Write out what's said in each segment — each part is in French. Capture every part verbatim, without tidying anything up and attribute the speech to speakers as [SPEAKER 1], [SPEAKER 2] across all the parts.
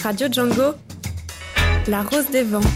[SPEAKER 1] Radio Django, la rose des vents.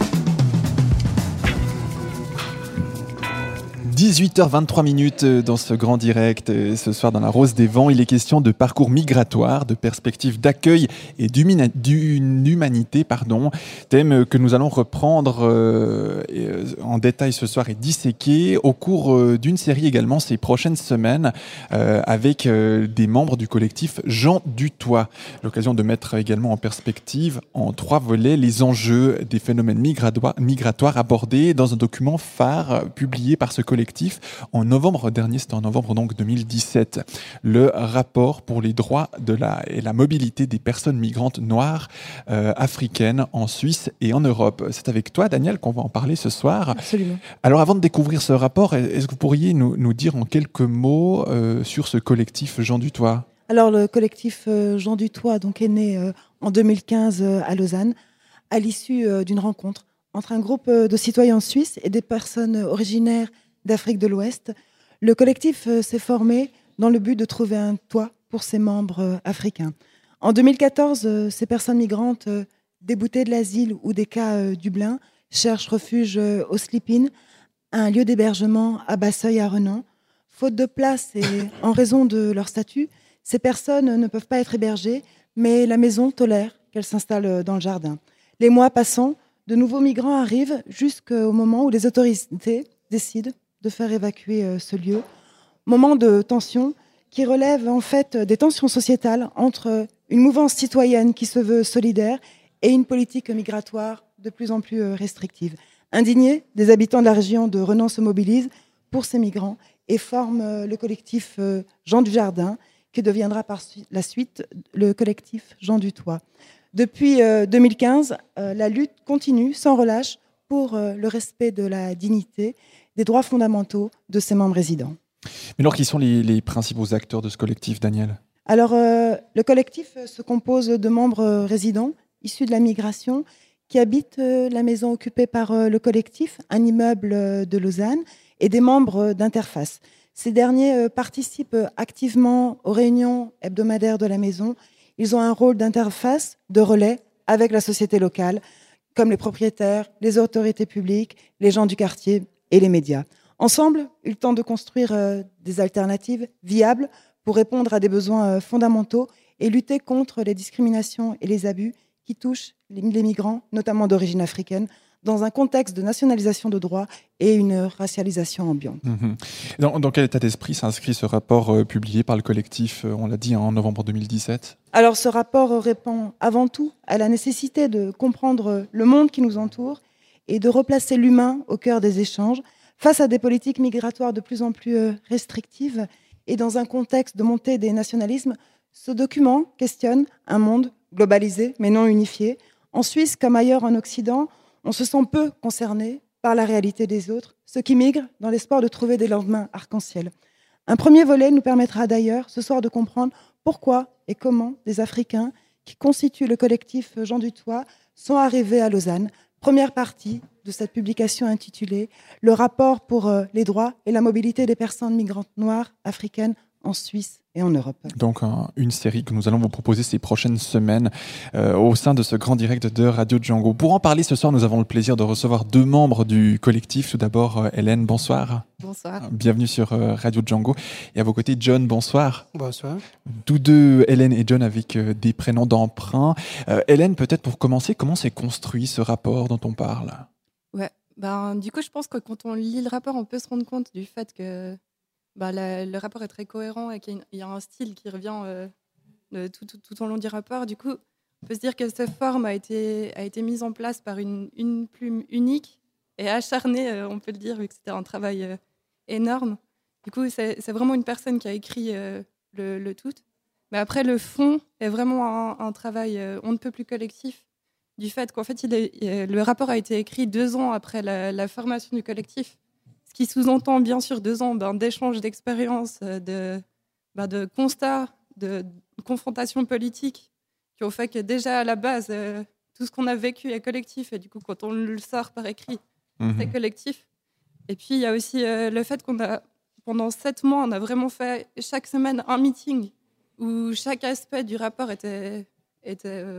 [SPEAKER 2] dix-huit heures vingt-trois minutes dans ce grand direct. Ce soir dans la Rose des Vents, il est question de parcours migratoire, de perspectives d'accueil et d'une humanité, pardon, thème que nous allons reprendre euh, en détail ce soir et disséquer au cours euh, d'une série également ces prochaines semaines euh, avec euh, des membres du collectif Jean du Toit. L'occasion de mettre également en perspective en trois volets les enjeux des phénomènes migratoires, migratoires abordés dans un document phare publié par ce collectif en novembre dernier, c'était en novembre donc deux mille dix-sept, le rapport pour les droits de la, et la mobilité des personnes migrantes noires euh, africaines en Suisse et en Europe. C'est avec toi, Daniel, qu'on va en parler ce soir.
[SPEAKER 3] Absolument.
[SPEAKER 2] Alors avant de découvrir ce rapport, est-ce que vous pourriez nous, nous dire en quelques mots euh, sur ce collectif Jean du Toit ?
[SPEAKER 3] Alors le collectif euh, Jean du Toit donc, est né euh, en deux mille quinze euh, à Lausanne, à l'issue euh, d'une rencontre entre un groupe euh, de citoyens suisses et des personnes originaires d'Afrique de l'Ouest. Le collectif euh, s'est formé dans le but de trouver un toit pour ses membres euh, africains. En deux mille quatorze, euh, ces personnes migrantes euh, déboutées de l'asile ou des cas euh, Dublin cherchent refuge euh, au Sleep-In, un lieu d'hébergement à Basseuil à Renan. Faute de place et en raison de leur statut, ces personnes ne peuvent pas être hébergées, mais la maison tolère qu'elles s'installent dans le jardin. Les mois passant, de nouveaux migrants arrivent jusqu'au moment où les autorités décident de faire évacuer euh, ce lieu. Moment de tension qui relève en fait des tensions sociétales entre une mouvance citoyenne qui se veut solidaire et une politique migratoire de plus en plus euh, restrictive. Indignés, des habitants de la région de Renan se mobilisent pour ces migrants et forment euh, le collectif euh, Jean du Jardin, qui deviendra par la suite le collectif Jean du Toit. Depuis euh, deux mille quinze, euh, la lutte continue sans relâche pour euh, le respect de la dignité, des droits fondamentaux de ses membres résidents.
[SPEAKER 2] Mais alors, qui sont les, les principaux acteurs de ce collectif, Daniel ?
[SPEAKER 3] Alors, euh, le collectif se compose de membres euh, résidents issus de la migration qui habitent euh, la maison occupée par euh, le collectif, un immeuble euh, de Lausanne, et des membres euh, d'Interface. Ces derniers euh, participent activement aux réunions hebdomadaires de la maison. Ils ont un rôle d'interface, de relais avec la société locale, comme les propriétaires, les autorités publiques, les gens du quartier et les médias. Ensemble, ils tentent de construire euh, des alternatives viables pour répondre à des besoins euh, fondamentaux et lutter contre les discriminations et les abus qui touchent les, les migrants, notamment d'origine africaine, dans un contexte de nationalisation de droits et une racialisation ambiante.
[SPEAKER 2] Mmh. Dans, dans quel état d'esprit s'inscrit ce rapport euh, publié par le collectif, euh, on l'a dit, en novembre deux mille dix-sept ?
[SPEAKER 3] Alors, ce rapport répond avant tout à la nécessité de comprendre le monde qui nous entoure et de replacer l'humain au cœur des échanges face à des politiques migratoires de plus en plus restrictives et dans un contexte de montée des nationalismes. Ce document questionne un monde globalisé mais non unifié. En Suisse comme ailleurs en Occident, on se sent peu concerné par la réalité des autres, ceux qui migrent dans l'espoir de trouver des lendemains arc-en-ciel. Un premier volet nous permettra d'ailleurs ce soir de comprendre pourquoi et comment des Africains qui constituent le collectif Jean du Toit sont arrivés à Lausanne. Première partie de cette publication intitulée « Le rapport pour les droits et la mobilité des personnes migrantes noires africaines en Suisse et en Europe ».
[SPEAKER 2] Donc un, une série que nous allons vous proposer ces prochaines semaines euh, au sein de ce grand direct de Radio Django. Pour en parler ce soir, nous avons le plaisir de recevoir deux membres du collectif. Tout d'abord, euh, Hélène, bonsoir.
[SPEAKER 4] Bonsoir.
[SPEAKER 2] Bienvenue sur euh, Radio Django. Et à vos côtés, John, bonsoir.
[SPEAKER 5] Bonsoir.
[SPEAKER 2] Tous deux, Hélène et John, avec euh, des prénoms d'emprunt. Euh, Hélène, peut-être pour commencer, comment s'est construit ce rapport dont on parle ?
[SPEAKER 4] Ouais, ben, du coup, je pense que quand on lit le rapport, on peut se rendre compte du fait que bah, la, le rapport est très cohérent et qu'il y a un style qui revient euh, de, tout, tout, tout au long du rapport. Du coup, on peut se dire que cette forme a été, a été mise en place par une, une plume unique et acharnée, euh, on peut le dire, vu que c'était un travail euh, énorme. Du coup, c'est, c'est vraiment une personne qui a écrit euh, le, le tout. Mais après, le fond est vraiment un, un travail euh, on ne peut plus collectif, du fait qu'en fait, il est, le rapport a été écrit deux ans après la, la formation du collectif. Ce qui sous-entend bien sûr deux ans ben, d'échanges, d'expériences, de, ben, de constats, de, de confrontations politiques qui ont fait que déjà à la base, euh, tout ce qu'on a vécu est collectif et du coup quand on le sort par écrit, mmh. c'est collectif. Et puis il y a aussi euh, le fait qu'on a, pendant sept mois, on a vraiment fait chaque semaine un meeting où chaque aspect du rapport était, était euh,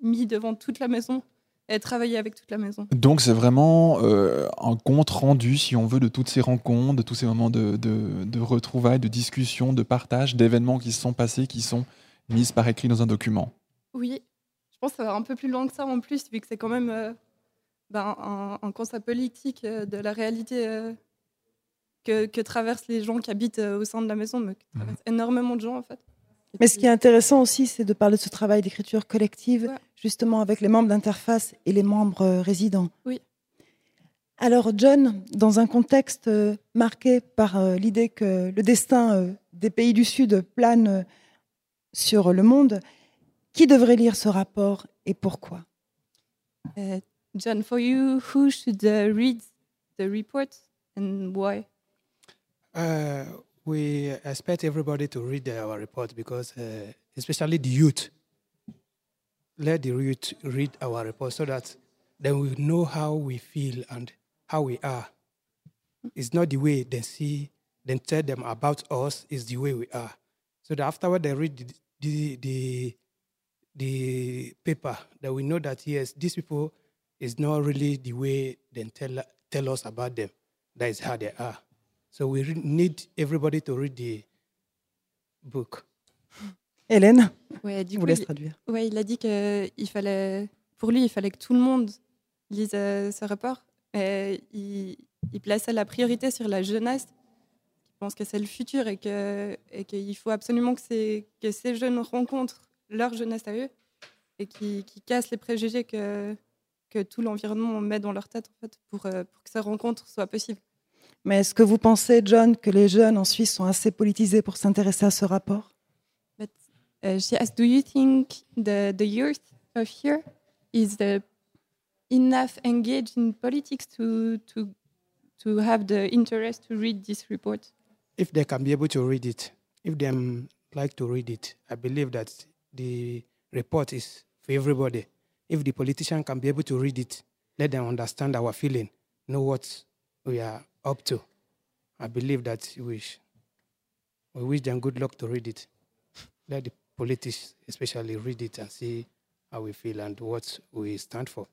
[SPEAKER 4] mis devant toute la maison et travaillé avec toute la maison.
[SPEAKER 2] Donc c'est vraiment euh, un compte rendu, si on veut, de toutes ces rencontres, de tous ces moments de, de, de retrouvailles, de discussions, de partage, d'événements qui se sont passés, qui sont mis par écrit dans un document.
[SPEAKER 4] Oui, je pense que ça va un peu plus loin que ça en plus, vu que c'est quand même euh, ben, un, un constat politique euh, de la réalité euh, que, que traversent les gens qui habitent euh, au sein de la maison, mais que traversent mmh. énormément de gens en fait. Et
[SPEAKER 3] mais
[SPEAKER 4] puis...
[SPEAKER 3] ce qui est intéressant aussi, c'est de parler de ce travail d'écriture collective,
[SPEAKER 4] ouais.
[SPEAKER 3] justement avec les membres d'interface et les membres euh, résidents.
[SPEAKER 4] Oui.
[SPEAKER 3] Alors John, dans un contexte euh, marqué par euh, l'idée que le destin euh, des pays du Sud plane euh, sur le monde, qui devrait lire ce rapport et pourquoi?
[SPEAKER 4] uh, John, for you, who should uh, read the report and why?
[SPEAKER 5] Uh, we expect everybody to read our report because, uh, especially the youth, let the youth read our report so that then we know how we feel and how we are. It's not the way they see, then tell them about us, it's the way we are. So that afterward they read the, the, the, the paper, that we know that, yes, these people is not really the way they tell, tell us about them. That is how they are. So we re- need everybody to read the book.
[SPEAKER 3] Hélène,
[SPEAKER 4] ouais, du
[SPEAKER 3] je
[SPEAKER 4] coup,
[SPEAKER 3] vous laisse
[SPEAKER 4] il,
[SPEAKER 3] traduire.
[SPEAKER 4] Ouais, il a dit que il fallait, pour lui, il fallait que tout le monde lise euh, ce rapport. Et il, il plaçait la priorité sur la jeunesse. Il pense que c'est le futur et, que, et qu'il faut absolument que ces, que ces jeunes rencontrent leur jeunesse à eux et qui, qui cassent les préjugés que, que tout l'environnement met dans leur tête en fait, pour, euh, pour que ces rencontres soient possibles.
[SPEAKER 3] Mais est-ce que vous pensez, John, que les jeunes en Suisse sont assez politisés pour s'intéresser à ce rapport?
[SPEAKER 4] But, uh, she asked, do you think the, the youth of here is the enough engaged in politics to, to, to have the interest to read this report?
[SPEAKER 5] If they can be able to read it, if they like to read it, I believe that the report is for everybody. If the politician can be able to read it, let them understand our feeling, know what we are up to. I believe that we, sh- we wish them good luck to read it. Let the politicians especially read it and see how we feel and what we stand for.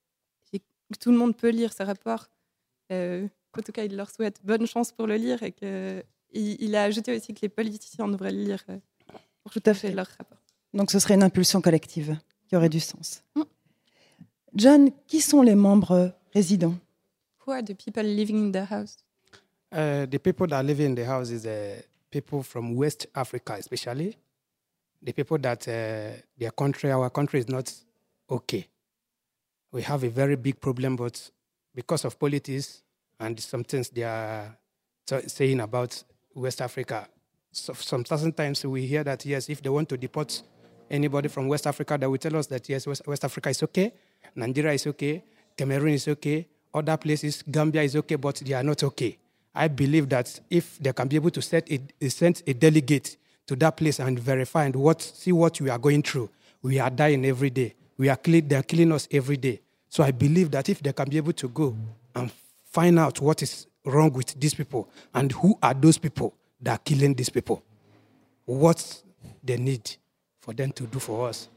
[SPEAKER 4] Tout le monde peut lire ce rapport. Euh, en tout cas, il leur souhaite bonne chance pour le lire et que, il, il a ajouté aussi que les politiciens devraient le lire euh, pour tout à fait leur rapport.
[SPEAKER 3] Donc ce serait une impulsion collective qui aurait du sens. Mm. John, qui sont les membres résidents?
[SPEAKER 4] Who are the people living in the house?
[SPEAKER 5] Uh, the people that live in the house is uh, people from West Africa, especially. The people that uh, their country, our country is not okay. We have a very big problem, but because of politics and some things they are t- saying about West Africa, so sometimes we hear that, yes, if they want to deport anybody from West Africa, they will tell us that, yes, West, West Africa is okay, Nigeria is okay, Cameroon is okay, other places, Gambia is okay, but they are not okay. I believe that if they can be able to set a, send a delegate to that place and verify and what, see what we are going through, we are dying every day. We are kill, they are killing us every day. So I believe that if they can be able to go and find out what is wrong with these people and who are those people that are killing these people, what they need for them to do for us.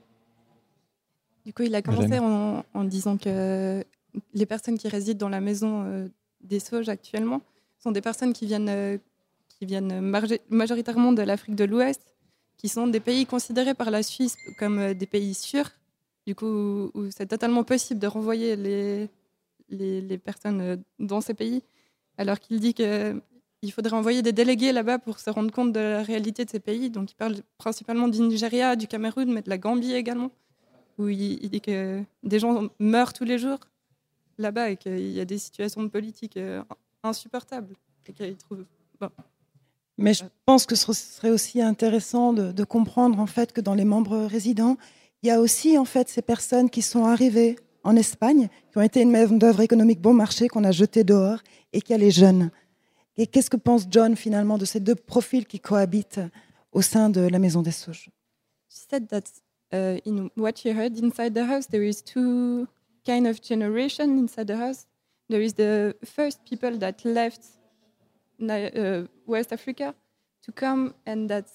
[SPEAKER 4] Du coup, il a commencé en, en disant que les personnes qui résident dans la maison euh, des Sauges actuellement sont des personnes qui viennent, euh, qui viennent marge- majoritairement de l'Afrique de l'Ouest, qui sont des pays considérés par la Suisse comme euh, des pays sûrs, du coup où, où c'est totalement possible de renvoyer les, les, les personnes euh, dans ces pays, alors qu'il dit qu'il faudrait envoyer des délégués là-bas pour se rendre compte de la réalité de ces pays. Donc il parle principalement du Nigeria, du Cameroun, mais de la Gambie également, où il, il dit que des gens meurent tous les jours là-bas et qu'il y a des situations de politique euh, insupportables. Et qu'il trouve... bon.
[SPEAKER 3] Mais je pense que ce serait aussi intéressant de, de comprendre en fait que dans les membres résidents, il y a aussi en fait ces personnes qui sont arrivées en Espagne, qui ont été une main-d'œuvre économique bon marché qu'on a jetée dehors, et qu'il y a les jeunes. Et qu'est-ce que pense John finalement de ces deux profils qui cohabitent au sein de la Maison des Sauges?
[SPEAKER 4] She said that uh, in what she heard inside the house, there is two kind of generation inside the house. There is the first people that left uh, West Africa to come and that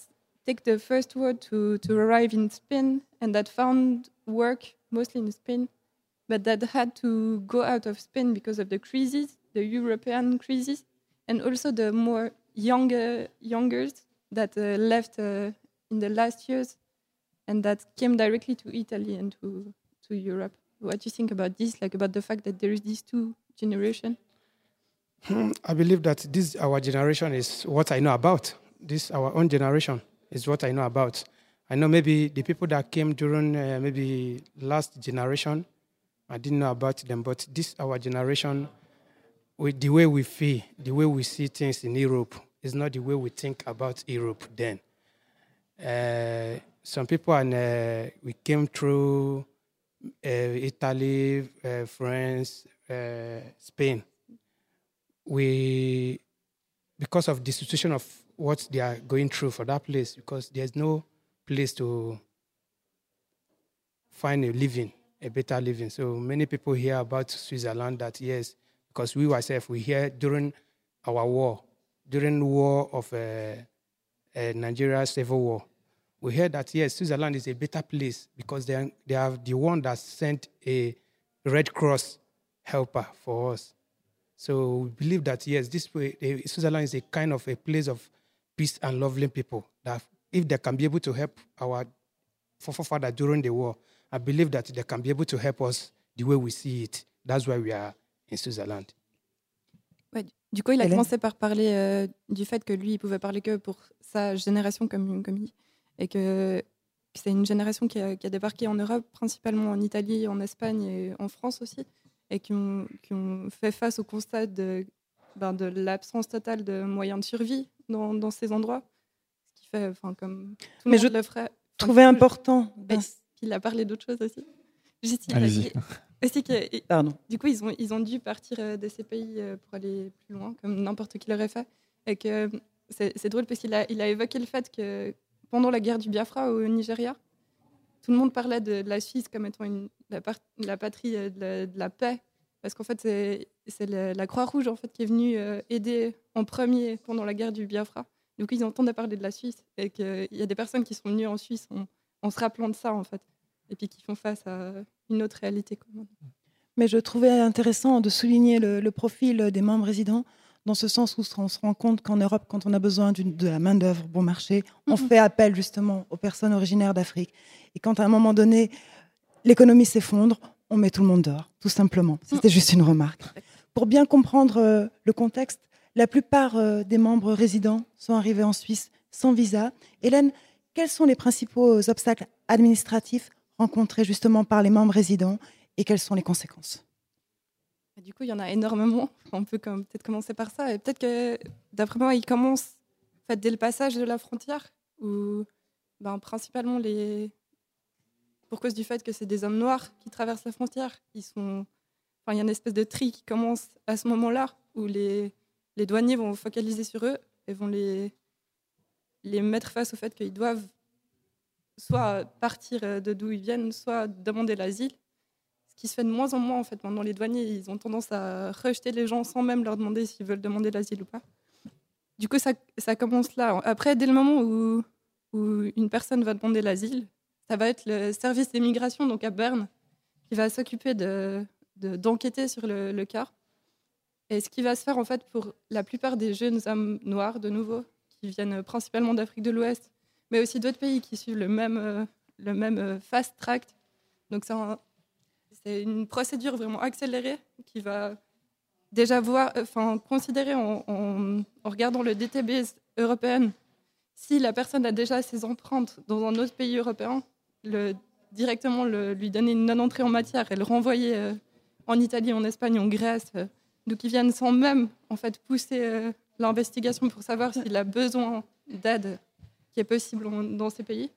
[SPEAKER 4] take the first word to, to arrive in Spain and that found work mostly in Spain, but that had to go out of Spain because of the crisis, the European crisis, and also the more younger youngers that uh, left uh, in the last years and that came directly to Italy and to, to Europe. What do you think about this, like about the fact that there is these two generations?
[SPEAKER 5] I believe that this, our generation, is what I know about. This, our own generation, is what I know about. I know maybe the people that came during uh, maybe last generation, I didn't know about them, but this, our generation, with the way we feel, the way we see things in Europe, is not the way we think about Europe then. Uh, some people, and uh, we came through uh, Italy, uh, France, uh, Spain. We, because of the situation of what they are going through for that place, because there's no place to find a living, a better living. So many people hear about Switzerland that, yes, because we ourselves, we hear during our war, during the war of uh, uh, Nigeria Civil War, we heard that, yes, Switzerland is a better place because they are, they are the one that sent a Red Cross helper for us. So we believe that, yes, this way, uh, Switzerland is a kind of a place of peace and loving people, that if they can be able to help our forefathers during the war, I believe that they can be able to help us the way we see it. That's why we are in Switzerland.
[SPEAKER 4] Ouais, du coup, il a
[SPEAKER 3] Hélène.
[SPEAKER 4] commencé par parler euh, du fait que lui, il pouvait parler que pour sa génération, comme, comme il dit, et que, que c'est une génération qui a, qui a débarqué en Europe, principalement en Italie, en Espagne et en France aussi, et qui ont, qui ont fait face au constat de, ben, de l'absence totale de moyens de survie dans, dans ces endroits. Ce qui fait, enfin, comme tout le
[SPEAKER 3] Mais
[SPEAKER 4] monde
[SPEAKER 3] je
[SPEAKER 4] le ferait.
[SPEAKER 3] trouvais important.
[SPEAKER 4] Ben, il a parlé d'autres choses aussi. Juste, il a
[SPEAKER 2] Allez-y.
[SPEAKER 4] dit aussi que,
[SPEAKER 3] Pardon.
[SPEAKER 4] du coup, ils ont, ils ont dû partir euh, de ces pays euh, pour aller plus loin, comme n'importe qui l'aurait fait. Et que euh, c'est, c'est drôle parce qu'il a, il a évoqué le fait que pendant la guerre du Biafra au Nigeria, tout le monde parlait de, de la Suisse comme étant une, la, par- la patrie euh, de, la, de la paix. Parce qu'en fait, c'est, c'est la, la Croix-Rouge en fait, qui est venue euh, aider en premier pendant la guerre du Biafra. Donc, ils entendaient parler de la Suisse. Et qu'il y a des personnes qui sont venues en Suisse en, en se rappelant de ça, en fait. Et puis qui font face à une autre réalité commune.
[SPEAKER 3] Mais je trouvais intéressant de souligner le, le profil des membres résidents, dans ce sens où on se rend compte qu'en Europe, quand on a besoin d'une, de la main-d'œuvre bon marché, on
[SPEAKER 4] Mhm.
[SPEAKER 3] fait appel justement aux personnes originaires d'Afrique. Et quand à un moment donné, l'économie s'effondre, on met tout le monde dehors, tout simplement. C'était juste une remarque. Pour bien comprendre euh, le contexte, la plupart euh, des membres résidents sont arrivés en Suisse sans visa. Hélène, quels sont les principaux obstacles administratifs rencontrés justement par les membres résidents et quelles sont les conséquences?
[SPEAKER 4] Et du coup, il y en a énormément. On peut comme, peut-être commencer par ça. Et peut-être que, d'après moi, il commence en fait, dès le passage de la frontière, où ben, principalement, les... pour cause du fait que c'est des hommes noirs qui traversent la frontière, ils sont... enfin, il y a une espèce de tri qui commence à ce moment-là, où les, les douaniers vont focaliser sur eux et vont les, les mettre face au fait qu'ils doivent soit partir de d'où ils viennent, soit demander l'asile. Ce qui se fait de moins en moins, en fait. Maintenant, les douaniers, ils ont tendance à rejeter les gens sans même leur demander s'ils veulent demander l'asile ou pas. Du coup, ça, ça commence là. Après, dès le moment où, où une personne va demander l'asile, ça va être le service d'immigration, donc à Berne, qui va s'occuper de, de, d'enquêter sur le, le cas. Et ce qui va se faire, en fait, pour la plupart des jeunes hommes noirs, de nouveau, qui viennent principalement d'Afrique de l'Ouest, mais aussi d'autres pays qui suivent le même, euh, le même euh, fast track. Donc c'est, un, c'est une procédure vraiment accélérée qui va déjà voir, enfin, considérer en, en, en regardant le D T B européen, si la personne a déjà ses empreintes dans un autre pays européen, le, directement le, lui donner une non-entrée en matière et le renvoyer euh, en Italie, en Espagne, en Grèce. Euh, donc ils viennent sans même en fait, pousser euh, l'investigation pour savoir s'il a besoin d'aide qui est possible dans ces pays.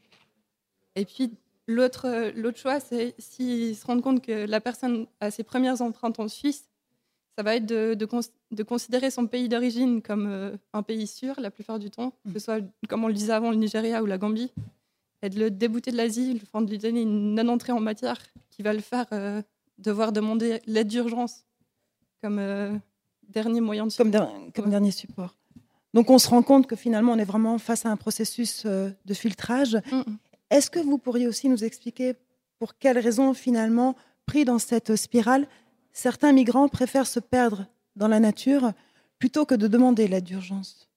[SPEAKER 4] Et puis, l'autre, l'autre choix, c'est s'ils se rendent compte que la personne a ses premières empreintes en Suisse, ça va être de, de, cons- de considérer son pays d'origine comme euh, un pays sûr, la plupart du temps, que ce soit, comme on le disait avant, le Nigeria ou la Gambie, et de le débouter de l'asile, enfin, de lui donner une non-entrée en matière qui va le faire euh, devoir demander l'aide d'urgence comme euh, dernier moyen de
[SPEAKER 3] Comme,
[SPEAKER 4] survie.
[SPEAKER 3] der- comme
[SPEAKER 4] Ouais.
[SPEAKER 3] dernier support. Donc on se rend compte que finalement on est vraiment face à un processus euh, de filtrage.
[SPEAKER 4] Mm.
[SPEAKER 3] Est-ce que vous pourriez aussi nous expliquer pour quelles raisons finalement, pris dans cette spirale, certains migrants préfèrent se perdre dans la nature plutôt que de demander l'aide d'urgence?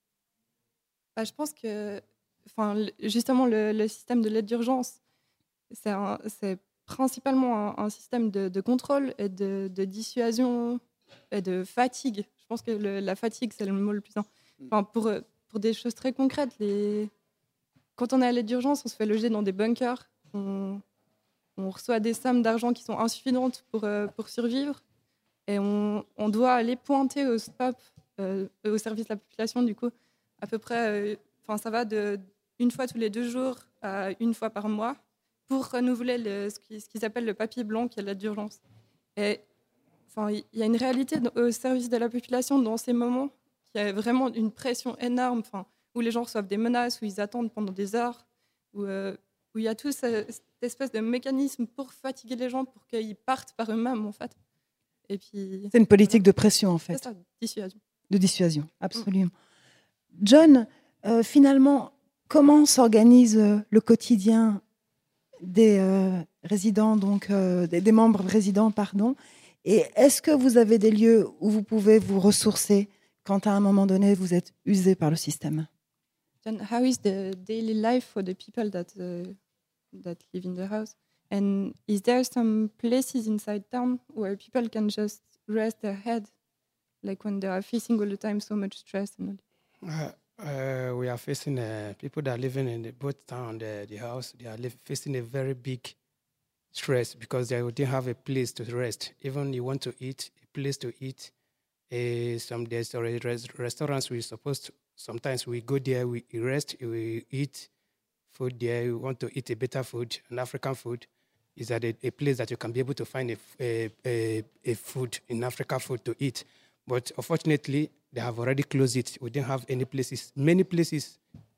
[SPEAKER 4] Bah, je pense que enfin, le- justement le, le système de l'aide d'urgence, c'est, un- c'est principalement un, un système de, de contrôle et de, de dissuasion et de fatigue. Je pense que le- la fatigue, c'est le mot le plus important. Enfin, pour, euh, pour des choses très concrètes, les... quand on est à l'aide d'urgence, on se fait loger dans des bunkers. On, on reçoit des sommes d'argent qui sont insuffisantes pour, euh, pour survivre. Et on, on doit aller pointer au stop, euh, au service de la population, du coup, à peu près, enfin, ça va de une fois tous les deux jours à une fois par mois pour renouveler le, ce, qui- ce qu'ils appellent le papier blanc qui est l'aide d'urgence. Et enfin, il y a une réalité dans- au service de la population dans ces moments qui a vraiment une pression énorme, enfin, où les gens reçoivent des menaces, où ils attendent pendant des heures, où, euh, où il y a tout ce- cette espèce de mécanisme pour fatiguer les gens, pour qu'ils partent par eux-mêmes, en fait. Et puis,
[SPEAKER 3] C'est une politique de pression en
[SPEAKER 4] c'est
[SPEAKER 3] fait,
[SPEAKER 4] ça, dissuasion.
[SPEAKER 3] de dissuasion, absolument. John, euh, finalement, comment s'organise euh, le quotidien des euh, résidents, donc euh, des, des membres résidents, pardon. Et est-ce que vous avez des lieux où vous pouvez vous ressourcer quand à un moment donné vous êtes usé par le système?
[SPEAKER 4] John, how is the daily life for the people that uh, that live in the house? And is there some places inside town where people can just rest their head, like when they are facing all the time so much stress and all?
[SPEAKER 5] Uh, uh, we are facing uh, people that are living in the, both town and the, the house. They are live, facing a very big stress because they didn't have a place to rest. Even you want to eat, a place to eat. Uh, some there's already res- restaurants we supposed to, sometimes we go there, we rest, we eat food there. We want to eat a better food, an African food. Is that a, a place that you can be able to find a, a, a, a food in Africa food to eat? But unfortunately, they have already closed it. We didn't have any places, many places,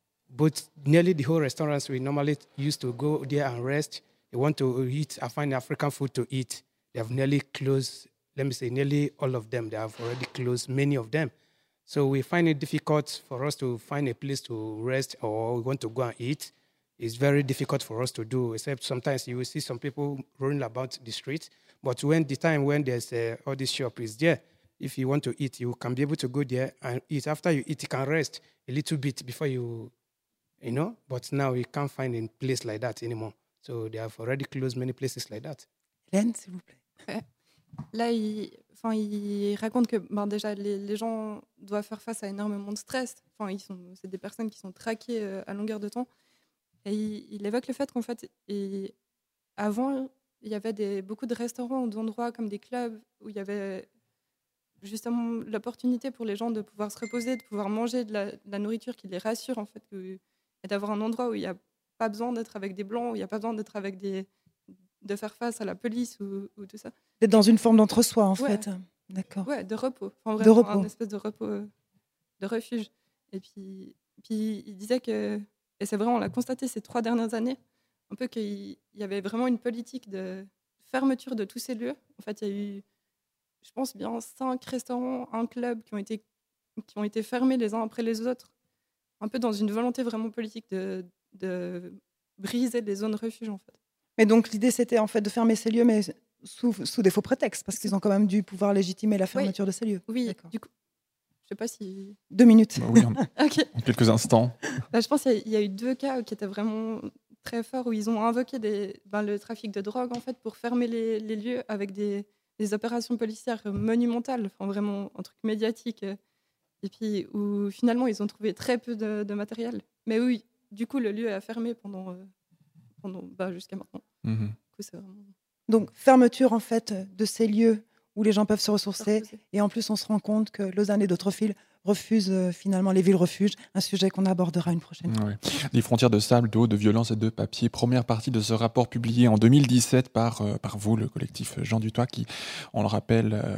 [SPEAKER 5] but nearly the whole restaurants we normally used to go there and rest. You want to eat and find African food to eat. They have nearly closed, let me say, nearly all of them. They have already closed many of them. So we find it difficult for us to find a place to rest or we want to go and eat. It's very difficult for us to do, except sometimes you will see some people running about the street. But when the time when there's uh, all this shop is there, if you want to eat, you can be able to go there and eat. After you eat, you can rest a little bit before you, you know. But now you can't find a place like that anymore. So they have already closed many places like that.
[SPEAKER 3] Hélène, s'il vous plaît.
[SPEAKER 4] Là, il, enfin, il raconte que ben, déjà les, les gens doivent faire face à énormément de stress. Enfin, ils sont, c'est des personnes qui sont traquées euh, à longueur de temps. Et il, il évoque le fait qu'en fait, et avant, il y avait des, beaucoup de restaurants ou d'endroits comme des clubs où il y avait justement l'opportunité pour les gens de pouvoir se reposer, de pouvoir manger de la, de la nourriture qui les rassure en fait, que, et d'avoir un endroit où il n'y a pas besoin d'être avec des blancs, où il n'y a pas besoin d'être avec des, de faire face à la police ou, ou tout ça.
[SPEAKER 3] D'être dans une forme d'entre-soi en
[SPEAKER 4] Ouais.
[SPEAKER 3] fait. D'accord.
[SPEAKER 4] Ouais, de repos. Enfin,
[SPEAKER 3] De
[SPEAKER 4] vraiment,
[SPEAKER 3] repos.
[SPEAKER 4] un espèce de repos, euh, de refuge. Et puis, puis il disait que, et c'est vraiment, on l'a constaté ces trois dernières années, un peu qu'il y avait vraiment une politique de fermeture de tous ces lieux. En fait, il y a eu, je pense, bien cinq restaurants, un club qui ont été, qui ont été fermés les uns après les autres, un peu dans une volonté vraiment politique de, de briser les zones refuges, en fait.
[SPEAKER 3] Mais donc l'idée c'était en fait de fermer ces lieux, mais sous, sous des faux prétextes, parce qu'ils ont quand même dû pouvoir légitimer la fermeture de ces lieux.
[SPEAKER 4] Oui,
[SPEAKER 3] D'accord.
[SPEAKER 4] du coup, je sais pas si...
[SPEAKER 3] Deux minutes.
[SPEAKER 2] Bah oui, en,
[SPEAKER 4] Ok.
[SPEAKER 2] en quelques instants.
[SPEAKER 4] Bah, je pense qu'il y a- il y, a eu deux cas qui étaient vraiment très forts où ils ont invoqué des, ben, le trafic de drogue en fait pour fermer les, les lieux avec des, des opérations policières monumentales, enfin vraiment un truc médiatique. euh, Et puis où finalement ils ont trouvé très peu de, de matériel. Mais oui, du coup le lieu a fermé pendant, euh, pendant bah, jusqu'à maintenant.
[SPEAKER 2] Mhm.
[SPEAKER 4] Du coup, c'est vraiment
[SPEAKER 3] Donc fermeture en fait de ces lieux où les gens peuvent se ressourcer.
[SPEAKER 4] reposé.
[SPEAKER 3] Et en plus, on se rend compte que Lausanne et d'autres villes refusent euh, finalement les villes refuges, un sujet qu'on abordera une prochaine fois.
[SPEAKER 2] Ouais. Les frontières de sable, d'eau, de violence et de papier. Première partie de ce rapport publié en deux mille dix-sept par, euh, par vous, le collectif Jean Dutoit, qui, on le rappelle, euh,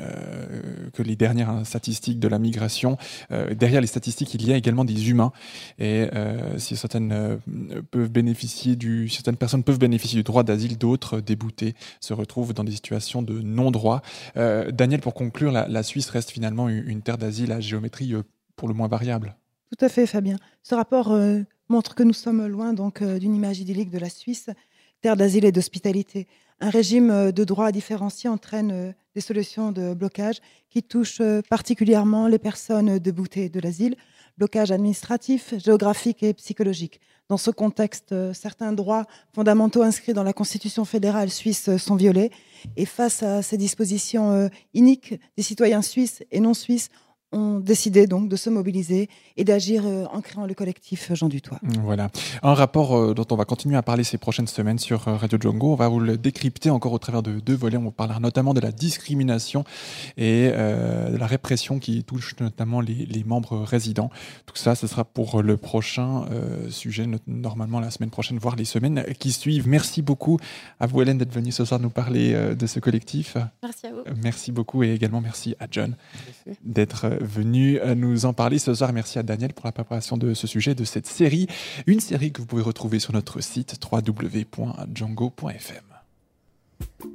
[SPEAKER 2] euh, que les dernières statistiques de la migration, euh, derrière les statistiques, il y a également des humains. Et euh, si certaines, euh, peuvent bénéficier du, certaines personnes peuvent bénéficier du droit d'asile, d'autres, déboutés, se retrouvent dans des situations de non-droit. Euh, Daniel, pour conclure, la, la Suisse reste finalement une, une terre d'asile à géométrie euh, pour le moins variable.
[SPEAKER 3] Tout à fait, Fabien. Ce rapport euh, montre que nous sommes loin donc euh, d'une image idyllique de la Suisse, terre d'asile et d'hospitalité. Un régime euh, de droit différencié entraîne euh, des solutions de blocage qui touchent euh, particulièrement les personnes déboutées de l'asile, blocage administratif, géographique et psychologique. Dans ce contexte, euh, certains droits fondamentaux inscrits dans la Constitution fédérale suisse euh, sont violés. Et face à ces dispositions euh, iniques, des citoyens suisses et non suisses ont décidé donc de se mobiliser et d'agir euh, en créant le collectif Jean Dutoit.
[SPEAKER 2] Voilà. Un rapport euh, dont on va continuer à parler ces prochaines semaines sur euh, Radio Django. On va vous le décrypter encore au travers de deux volets. On parlera notamment de la discrimination et euh, de la répression qui touche notamment les, les membres résidents. Tout ça, ce sera pour le prochain euh, sujet, normalement la semaine prochaine, voire les semaines qui suivent. Merci beaucoup à vous, Hélène, d'être venue ce soir nous parler euh, de ce collectif.
[SPEAKER 4] Merci à vous.
[SPEAKER 2] Merci beaucoup et également merci à John merci. d'être euh, venu nous en parler ce soir. Merci à Daniel pour la préparation de ce sujet, de cette série. Une série que vous pouvez retrouver sur notre site w w w point django point f m.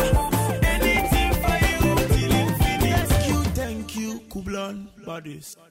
[SPEAKER 6] Bodies.